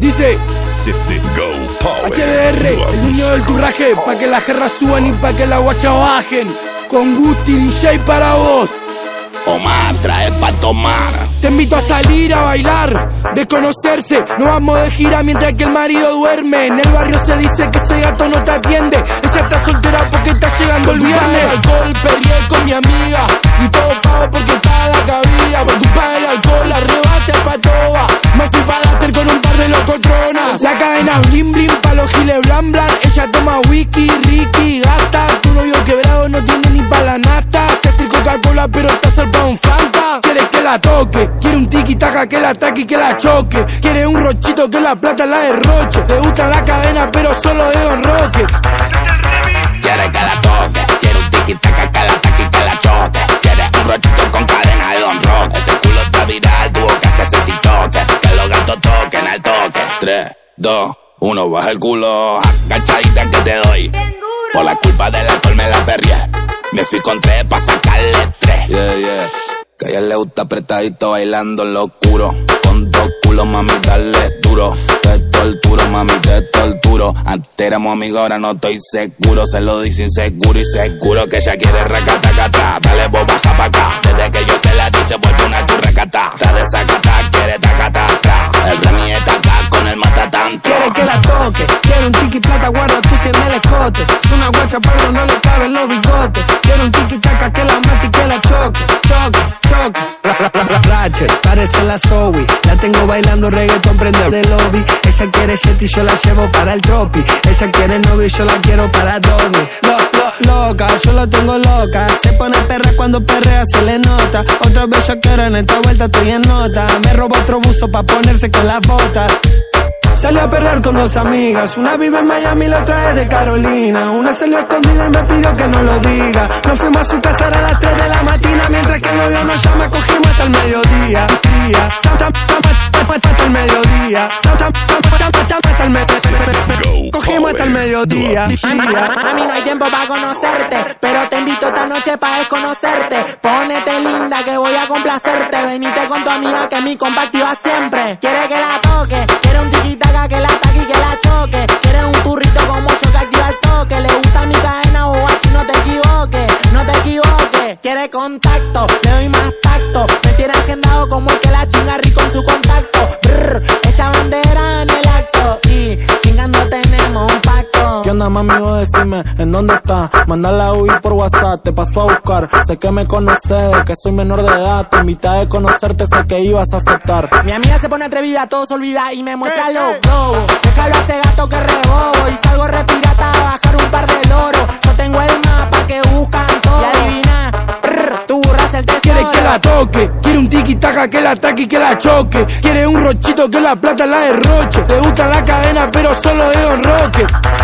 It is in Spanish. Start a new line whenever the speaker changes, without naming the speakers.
Dice
Sydney Go Power.
HDR, el niño del turraje, pa' que las guerras suban y pa' que las guachas bajen. Con Gusti DJ para vos.
Omar, trae pa' tomar.
Te invito a salir a bailar, de conocerse, nos vamos de gira mientras que el marido duerme. En el barrio se dice que ese gato no te atiende, ella está soltera porque está llegando el viernes. Alcohol, perrié con mi amiga, y todo pago porque está la cabida. Por culpa del alcohol, arrebate a patoba, me fui para Later con un par de locotronas. La cadena bling bling pa' los giles blan blan, ella toma whisky, Ricky, gata. Tu novio quebrado no tiene ni pa' la nata, se hace Coca-Cola pero está salpado en Fanta. Quiere que la toque, quiere un tiki-taka que la ataque y que la choque. Quiere un rochito que la plata la derroche. Le gusta la cadena pero solo de Don Roque.
Quiere que la toque, quiere un tiki-taka que la ataque y que la choque. Quiere un rochito con cadena de Don Roque. Ese culo está viral, tuvo que hacerse TikTok. Que los gatos toquen al toque. 3, 2, 1, baja el culo. Agachadita que te doy. Por la culpa del alcohol me la perrié. Me fui con 3 pa' sacarle 3. Yeah, yeah. Que a ella le gusta apretadito bailando en lo oscuro. Con 2 culos, mami, dale duro. Te torturo, mami, te torturo. Antes éramos amigos, ahora no estoy seguro. Se lo dice inseguro y seguro que ella quiere racatacata. Dale, vos baja pa' acá. Desde que yo se la di se vuelve una turrecata. Está desacata, quiere tacatata. El Remy está acá con el matatanta.
Quiere que la toque, quiere un tiki plata, guarda tu 100 en el escote. Es una guacha pero no le caben los bigotes. Quiere un tiki taca que la mate y que la choque. Choque, choque. Ratchet, parece la Zoe. La tengo bailando reggaeton, prende de lobby. Ella quiere jet y yo la llevo para el tropi. Ella quiere novio y yo la quiero para dormir. Loca, yo la tengo loca. Se pone perra cuando perrea, se le nota. Otra vez yo quiero, en esta vuelta estoy en nota. Me robó otro buzo pa' ponerse con las botas. Salió a perrear con 2 amigas. Una vive en Miami, la otra es de Carolina. Una salió escondida y me pidió que no lo diga. Nos fuimos a su casa a las 3 de la mañana. Mientras que el novio nos llama, cogimos hasta el mediodía. Hasta el mediodía. Hasta el mediodía. Cogimos hasta el mediodía.
Mami, no hay tiempo para conocerte, pero te invito esta noche para desconocerte. Pónete linda que voy a complacerte. Venite con tu amiga que mi compa activa siempre. Quiere que la toque, quiere un tiki-taka que la ataque y que la choque. Quiere un turrito como yo que activa el toque. Le gusta mi cadena, guachi, no te equivoques, no te equivoques. Quiere contacto, le doy más tacto. Me tiene agendado como el que la chinga rico en su contacto. Brr, ella bandera en el acto y chingando tenemos un pacto.
¿Qué onda, mami? Vos decime en dónde está. Mándala a huir por WhatsApp, te paso a buscar. Sé que me conoces, que soy menor de edad. Te invité a conocerte, sé que ibas a aceptar.
Mi amiga se pone atrevida, todo se olvida y me muestra los globos. Déjalo a ese gato que rebobo y salgo repirata a bajar un par de loros. Yo tengo el mapa que buscan todo. Y adivina, tú burras el tesoro.
Quiere que la toque, quiere un tiki-taka que la ataque y que la choque. Quiere un rochito que la plata la derroche. Le gusta la cadena pero solo de Don Roque.